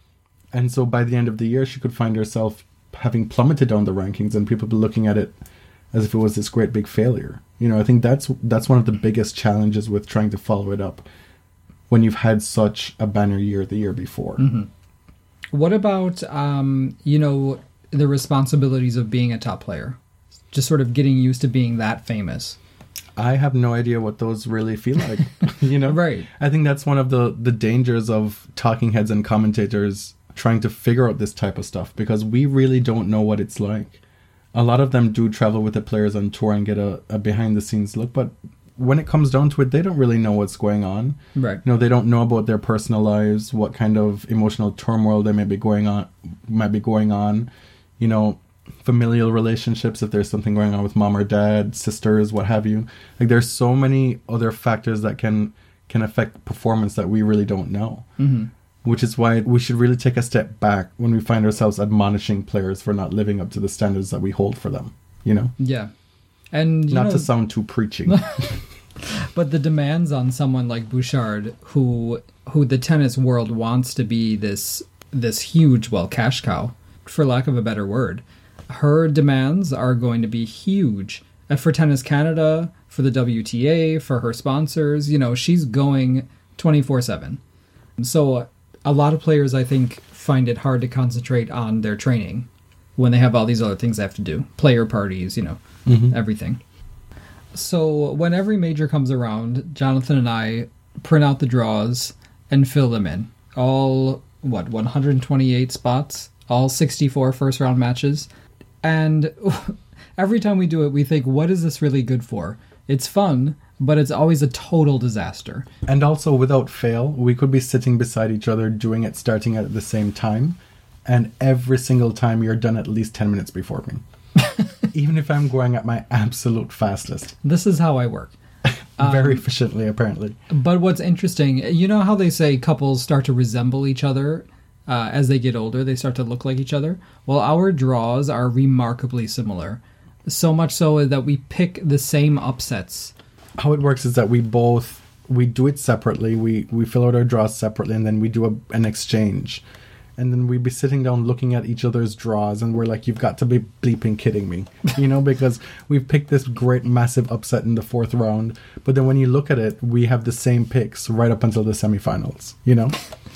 And so by the end of the year, she could find herself having plummeted down the rankings and people be looking at it as if it was this great big failure. You know, I think that's that's one of the biggest challenges with trying to follow it up when you've had such a banner year the year before. Mm-hmm. What about, um, you know, the responsibilities of being a top player? Just sort of getting used to being that famous. I have no idea what those really feel like. You know? Right. I think that's one of the, the dangers of talking heads and commentators trying to figure out this type of stuff, because we really don't know what it's like. A lot of them do travel with the players on tour and get a, a behind-the-scenes look, but when it comes down to it, they don't really know what's going on. Right. You know, they don't know about their personal lives, what kind of emotional turmoil they may be going on, might be going on. You know, familial relationships, if there's something going on with mom or dad, sisters, what have you. Like, there's so many other factors that can can affect performance that we really don't know. Mm-hmm. Which is why we should really take a step back when we find ourselves admonishing players for not living up to the standards that we hold for them. You know? Yeah. And you Not know, to sound too preaching. but the demands on someone like Bouchard, who who the tennis world wants to be this this huge, well, cash cow, for lack of a better word, her demands are going to be huge. And for Tennis Canada, for the W T A, for her sponsors, you know, she's going twenty-four seven. So a lot of players, I think, find it hard to concentrate on their training when they have all these other things they have to do. Player parties, you know, Mhm. everything. So when every major comes around, Jonathan and I print out the draws and fill them in. All, what, one hundred twenty-eight spots? All sixty-four first-round matches. And every time we do it, we think, what is this really good for? It's fun, but it's always a total disaster. And also, without fail, we could be sitting beside each other doing it, starting at the same time, and every single time you're done at least ten minutes before me. Even if I'm going at my absolute fastest. This is how I work. Very efficiently, apparently. But what's interesting, you know how they say couples start to resemble each other uh, as they get older? They start to look like each other? Well, our draws are remarkably similar. So much so that we pick the same upsets. How it works is that we both, we do it separately. We, we fill out our draws separately, and then we do a, an exchange. And then we'd be sitting down looking at each other's draws, and we're like, you've got to be bleeping kidding me. You know, because we've picked this great massive upset in the fourth round. But then when you look at it, we have the same picks right up until the semifinals, you know?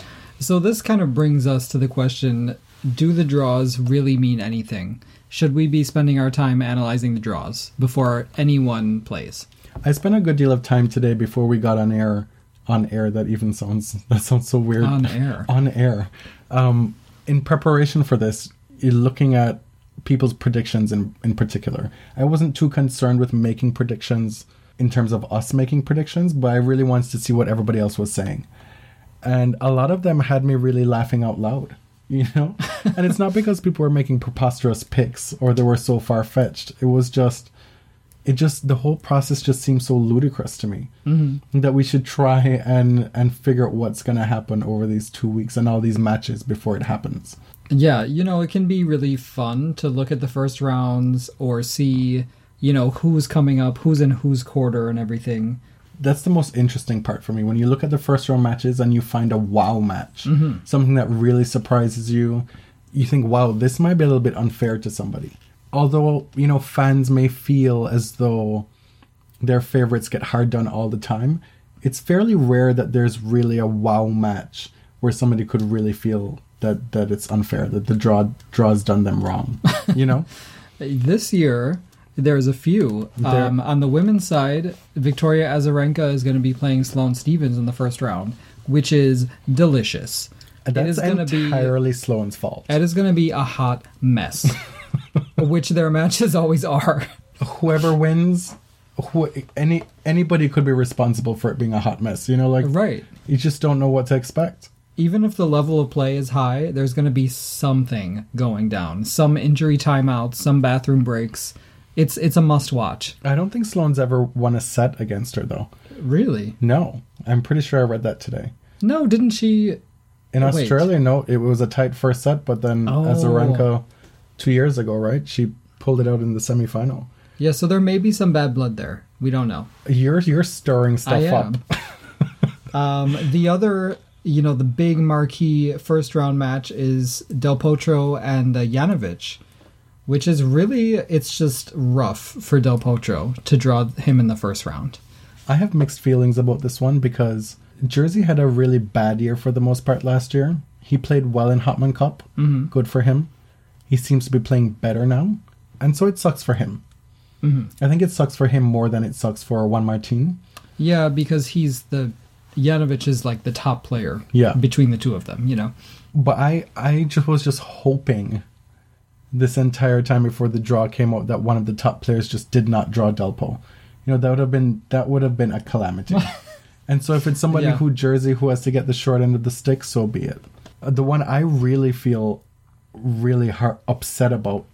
So this kind of brings us to the question, do the draws really mean anything? Should we be spending our time analyzing the draws before anyone plays? I spent a good deal of time today before we got on air. On air, that even sounds, that sounds so weird. On air. On air. Um, in preparation for this, you're looking at people's predictions in, in particular. I wasn't too concerned with making predictions in terms of us making predictions, but I really wanted to see what everybody else was saying. And a lot of them had me really laughing out loud, you know? And it's not because people were making preposterous picks or they were so far-fetched. It was just, it just, the whole process just seems so ludicrous to me. Mm-hmm. That we should try and, and figure out what's going to happen over these two weeks and all these matches before it happens. Yeah, you know, it can be really fun to look at the first rounds or see, you know, who's coming up, who's in whose quarter and everything. That's the most interesting part for me. When you look at the first round matches and you find a wow match, mm-hmm. something that really surprises you, you think, wow, this might be a little bit unfair to somebody. Although, you know, fans may feel as though their favorites get hard done all the time, it's fairly rare that there's really a wow match where somebody could really feel that, that it's unfair, that the draw draw's done them wrong, you know? This year, there's a few. Um, on the women's side, Victoria Azarenka is going to be playing Sloane Stephens in the first round, which is delicious. That's it is gonna entirely be, Sloane's fault. It is going to be a hot mess, which their matches always are. Whoever wins, who, any anybody could be responsible for it being a hot mess. You know, like right. You just don't know what to expect. Even if the level of play is high, there's going to be something going down. Some injury timeouts, some bathroom breaks. It's it's a must-watch. I don't think Sloane's ever won a set against her, though. Really? No. I'm pretty sure I read that today. No, didn't she... In oh, Australia, wait. No. It was a tight first set, but then oh. Azarenka, two years ago, right? She pulled it out in the semifinal. Yeah, so there may be some bad blood there. We don't know. You're, you're stirring stuff I am. up. um, the other... You know, the big marquee first-round match is Del Potro and uh, Janovic, which is really, it's just rough for Del Potro to draw him in the first round. I have mixed feelings about this one because Jersey had a really bad year for the most part last year. He played well in Hopman Cup. Mm-hmm. Good for him. He seems to be playing better now. And so it sucks for him. Mm-hmm. I think it sucks for him more than it sucks for Juan Martín. Yeah, because he's the... Janovic is like the top player yeah. between the two of them, you know. But I, I just was just hoping this entire time before the draw came out that one of the top players just did not draw Delpo. You know, that would have been that would have been a calamity. And so if it's somebody yeah. who Jersey who has to get the short end of the stick, so be it. Uh, the one I really feel really hard, upset about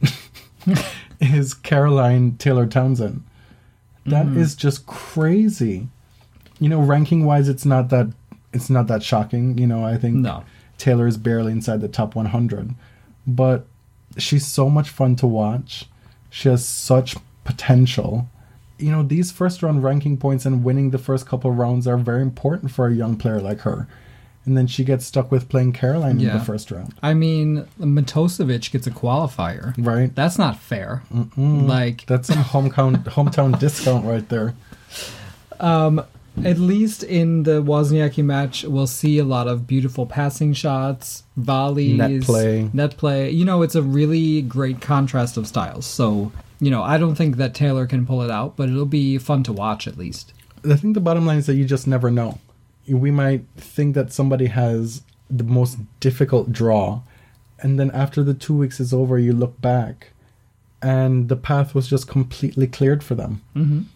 is Caroline Taylor-Townsend. That mm-hmm. is just crazy. You know, ranking wise, it's not that it's not that shocking. You know, I think no. Taylor is barely inside the top one hundred, but she's so much fun to watch. She has such potential. You know, these first round ranking points and winning the first couple of rounds are very important for a young player like her. And then she gets stuck with playing Caroline yeah. in the first round. I mean, Matosevic gets a qualifier, right? That's not fair. Mm-mm. Like that's some hometown hometown discount right there. Um. At least in the Wozniacki match, we'll see a lot of beautiful passing shots, volleys, net play. Net play. You know, it's a really great contrast of styles. So, you know, I don't think that Taylor can pull it out, but it'll be fun to watch at least. I think the bottom line is that you just never know. We might think that somebody has the most difficult draw, and then after the two weeks is over, you look back, and the path was just completely cleared for them. Mm-hmm.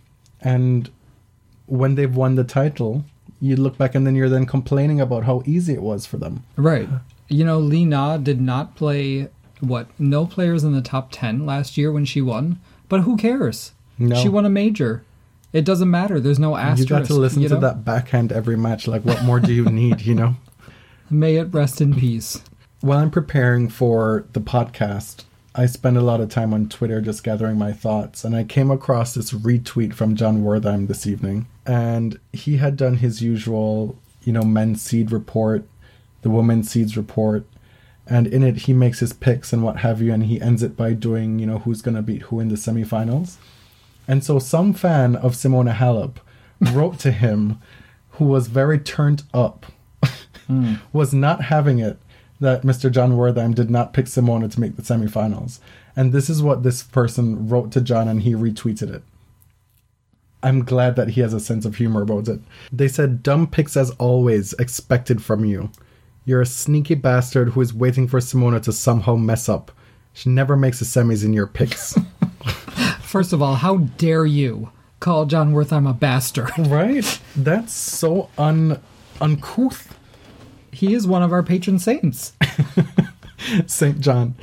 And when they've won the title, you look back and then you're then complaining about how easy it was for them. Right. You know, Li Na did not play, what, no players in the top ten last year when she won. But who cares? No. She won a major. It doesn't matter. There's no asterisk. You got to listen you to know? that backhand every match. Like, what more do you need, you know? May it rest in peace. While I'm preparing for the podcast, I spend a lot of time on Twitter just gathering my thoughts. And I came across this retweet from John Wertheim this evening. And he had done his usual, you know, men's seed report, the women's seeds report. And in it, he makes his picks and what have you. And he ends it by doing, you know, who's going to beat who in the semifinals. And so some fan of Simona Halep wrote to him, who was very turned up, mm. was not having it that Mister John Wertheim did not pick Simona to make the semifinals. And this is what this person wrote to John, and he retweeted it. I'm glad that he has a sense of humor about it. They said, dumb picks as always, expected from you. You're a sneaky bastard who is waiting for Simona to somehow mess up. She never makes the semis in your picks. First of all, how dare you call John Wertheim a bastard? Right? That's so un uncouth. He is one of our patron saints. Saint John.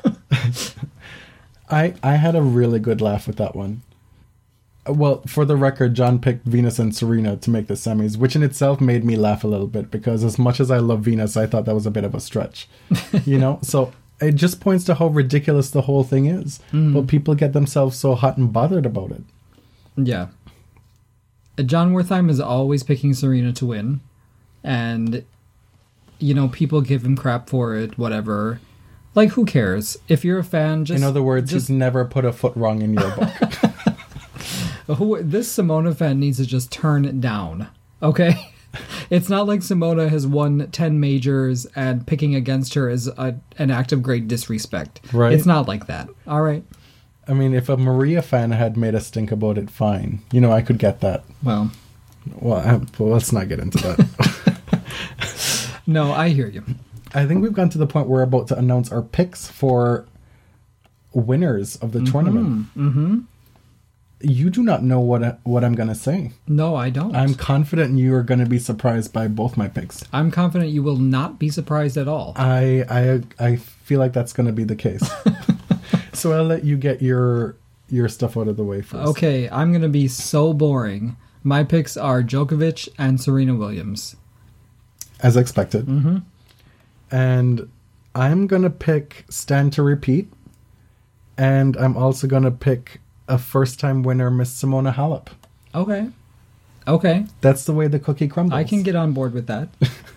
I I had a really good laugh with that one. Well, for the record, John picked Venus and Serena to make the semis, which in itself made me laugh a little bit because as much as I love Venus, I thought that was a bit of a stretch. You know? So it just points to how ridiculous the whole thing is. Mm. But people get themselves so hot and bothered about it. Yeah. John Wertheim is always picking Serena to win. And, you know, people give him crap for it, whatever. Like, who cares? If you're a fan, just... In other words, just... he's never put a foot wrong in your book. Who, this Simona fan needs to just turn it down, okay? It's not like Simona has won ten majors and picking against her is a, an act of great disrespect. Right. It's not like that, all right? I mean, if a Maria fan had made a stink about it, fine. You know, I could get that. Well... Well, I, well let's not get into that. No, I hear you. I think we've gotten to the point where we're about to announce our picks for winners of the mm-hmm, tournament. Mm-hmm. You do not know what I, what I'm going to say. No, I don't. I'm confident you are going to be surprised by both my picks. I'm confident you will not be surprised at all. I I I feel like that's going to be the case. So I'll let you get your your stuff out of the way first. Okay, I'm going to be so boring. My picks are Djokovic and Serena Williams. As expected. Mm-hmm. And I'm going to pick Stan to repeat. And I'm also going to pick a first-time winner, Miss Simona Halep. Okay. Okay. That's the way the cookie crumbles. I can get on board with that.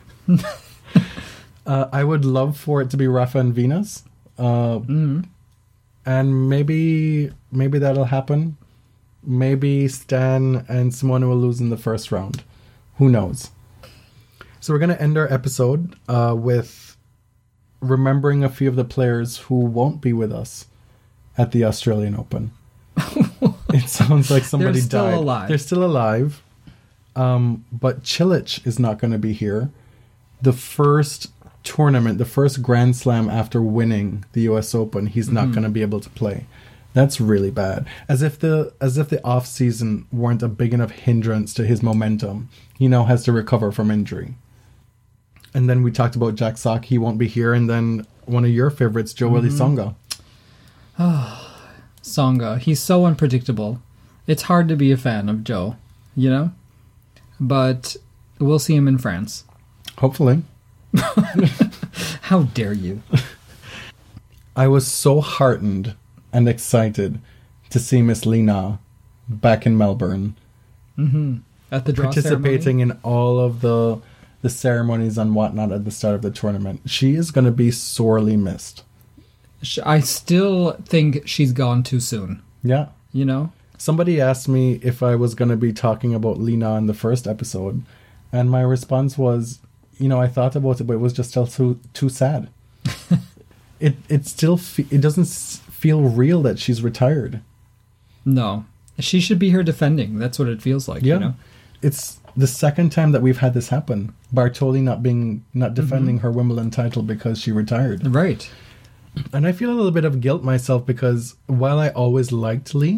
uh, I would love for it to be Rafa and Venus. Uh, mm-hmm. And maybe maybe that'll happen. Maybe Stan and Simona will lose in the first round. Who knows? So we're going to end our episode uh, with remembering a few of the players who won't be with us at the Australian Open. It sounds like somebody They're still died. alive. They're still alive. Um, but Cilic is not going to be here. The first tournament, the first Grand Slam after winning the U S Open, he's not mm-hmm. going to be able to play. That's really bad. As if the as if the off season weren't a big enough hindrance to his momentum. He now has to recover from injury. And then we talked about Jack Sock. He won't be here. And then one of your favorites, Joe Willie mm-hmm. Tsonga. Oh, Tsonga. He's so unpredictable. It's hard to be a fan of Joe, you know? But we'll see him in France. Hopefully. How dare you? I was so heartened and excited to see Miss Li Na back in Melbourne. Mm-hmm. At the draw participating ceremony? in all of the the ceremonies and whatnot at the start of the tournament. She is going to be sorely missed. I still think she's gone too soon. Yeah. You know? Somebody asked me if I was going to be talking about Li Na in the first episode, and my response was, you know, I thought about it, but it was just still too too sad. it it still fe- it doesn't feel real that she's retired. No, she should be here defending. That's what it feels like. Yeah, you know? It's the second time that we've had this happen. Bartoli not being not defending mm-hmm. her Wimbledon title because she retired. Right. And I feel a little bit of guilt myself because while I always liked Lee,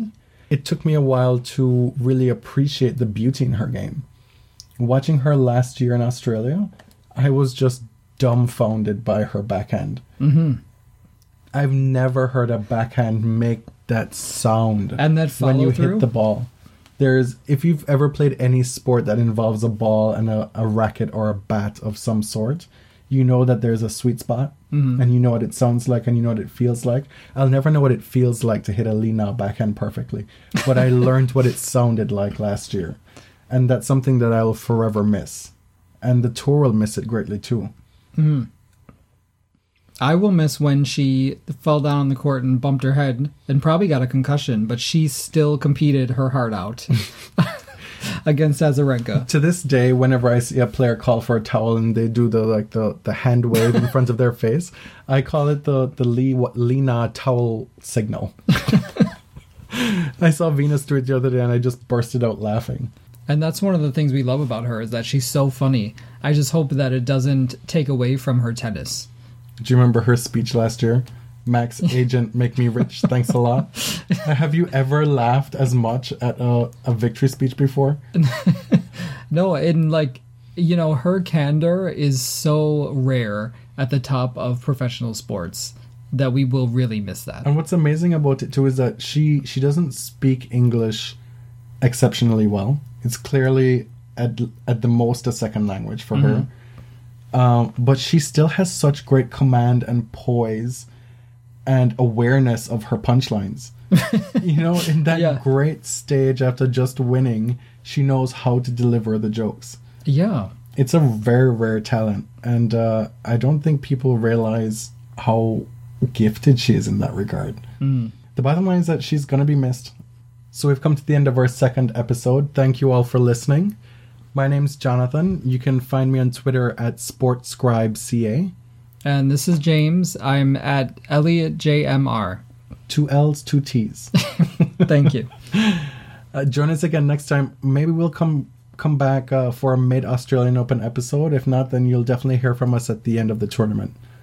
it took me a while to really appreciate the beauty in her game. Watching her last year in Australia, I was just dumbfounded by her backhand. Mm-hmm. I've never heard a backhand make that sound And that follow when you through? hit the ball. There's, if you've ever played any sport that involves a ball and a, a racket or a bat of some sort, you know that there's a sweet spot, Mhm. and you know what it sounds like, and you know what it feels like. I'll never know what it feels like to hit a Lee Na backhand perfectly, but I learned what it sounded like last year, and that's something that I'll forever miss, and the tour will miss it greatly too. Mm-hmm. I will miss when she fell down on the court and bumped her head and probably got a concussion, but she still competed her heart out against Azarenka. To this day, whenever I see a player call for a towel and they do the like the, the hand wave in front of their face, I call it the the Lee what Lee Na towel signal. I saw Venus do it the other day and I just bursted out laughing. And that's one of the things we love about her, is that she's so funny. I just hope that it doesn't take away from her tennis. Do you remember her speech last year? Max, agent, make me rich. Thanks a lot. Have you ever laughed as much at a, a victory speech before? No, and like, you know, her candor is so rare at the top of professional sports that we will really miss that. And what's amazing about it too is that she she doesn't speak English exceptionally well. It's clearly at at the most a second language for Mm-hmm. her. Um, but she still has such great command and poise and awareness of her punchlines. You know, in that Yeah. great stage after just winning, she knows how to deliver the jokes. Yeah. It's a very rare talent, and uh, I don't think people realize how gifted she is in that regard. Mm. The bottom line is that she's going to be missed. So we've come to the end of our second episode. Thank you all for listening. My name's Jonathan. You can find me on Twitter at SportScribeCA. And this is James. I'm at Elliot J M R. Two L's, two T's. Thank you. Uh, join us again next time. Maybe we'll come come back uh, for a mid-Australian Open episode. If not, then you'll definitely hear from us at the end of the tournament.